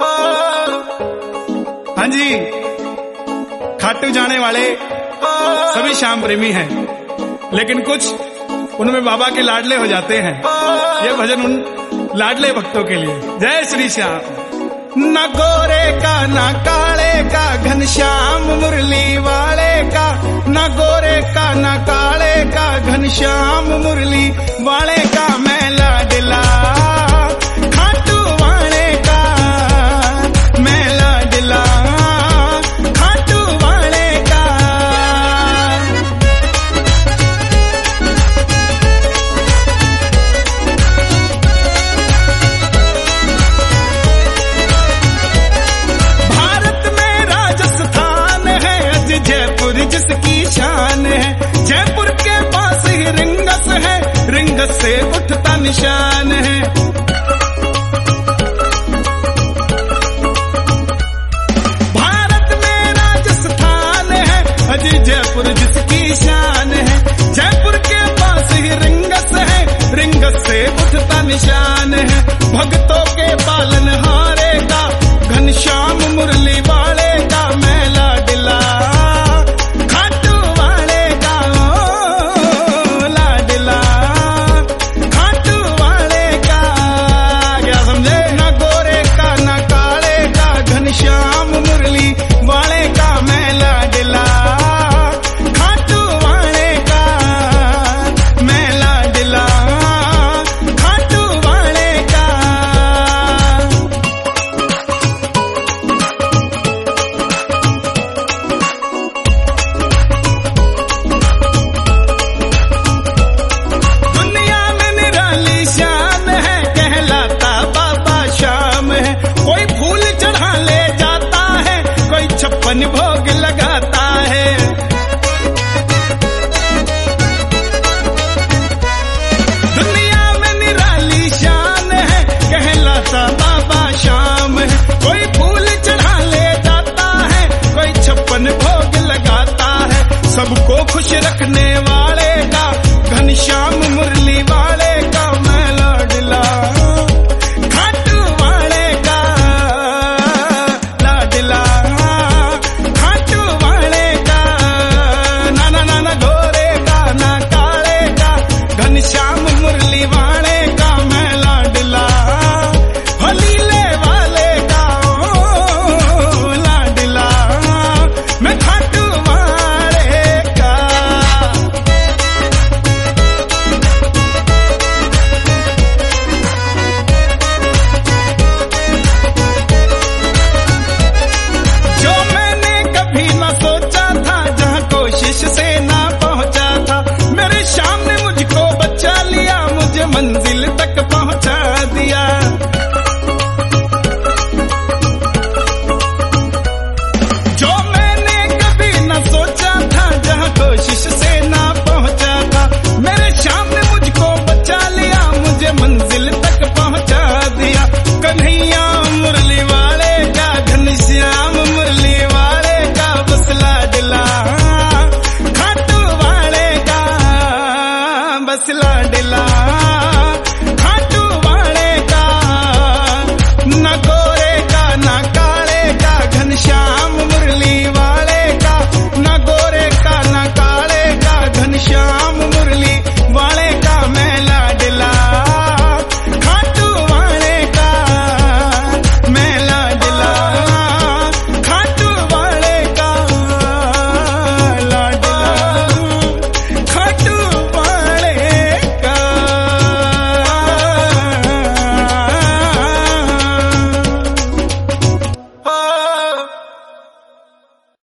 हाँ जी, खाटू जाने वाले सभी श्याम प्रेमी हैं, लेकिन कुछ उनमें बाबा के लाडले हो जाते हैं। ये भजन उन लाडले भक्तों के लिए। जय श्री श्याम। न गोरे का न काले का घनश्याम मुरली वाले का, न गोरे का न काले का घनश्याम मुरली वाले का मैं लाडला, खाटू वाले का मैं लाडला, खाटू वाले का। जयपुर जिसकी शान है, जयपुर के पास ही रिंगस है, रिंगस से उठता निशान है। भारत में राजस्थान है, अजी जयपुर जिसकी शान है, जयपुर के पास ही रिंगस है, रिंगस से उठता निशान है। भक्तों के पालन हारे का घनश्याम मुरली वाले का मैं लाडला, श्याम मुरली वाले का मैं लाडला, खाटू वाले का मैं लाडला, खाटू वाले का। दुनिया में निराली शान है, कहलाता बाबा श्याम है। कोई फूल चढ़ा ले जाता है, कोई 56 भोग लगाता है। दुनिया में निराली शान है, कहलाता बाबा श्याम है। कोई फूल चढ़ा ले जाता है, कोई 56 भोग लगाता है। सबको खुश रखने वाले का घनश्याम मुरली वाले का मैं लाडला, खाटू वाले का लाडला, खाटू वाले का। ना ना ना ना गोरे का ना काले का घनश्याम मुरली वाले का मैं लाडला, हलीले वाले का ओ लाडला, मैं खाटू वाले का। जो मैंने कभी न सोचा था, जहाँ कोशिश से ना पहुँचा था, मेरे श्याम ने मुझको बचा लिया, मुझे मंजिल तक पहुँचा दिया। जो मैंने कभी न सोचा था, जहाँ कोशिश से ना पहुँचा था, मेरे श्याम ने मुझको बचा लिया, मुझे मंजिल तक पहुँचा दिया। कन्हैया मुरली वाले का, घनश्याम मुरली वाले का बस लाडला, खाटू वाले का बस लाडला।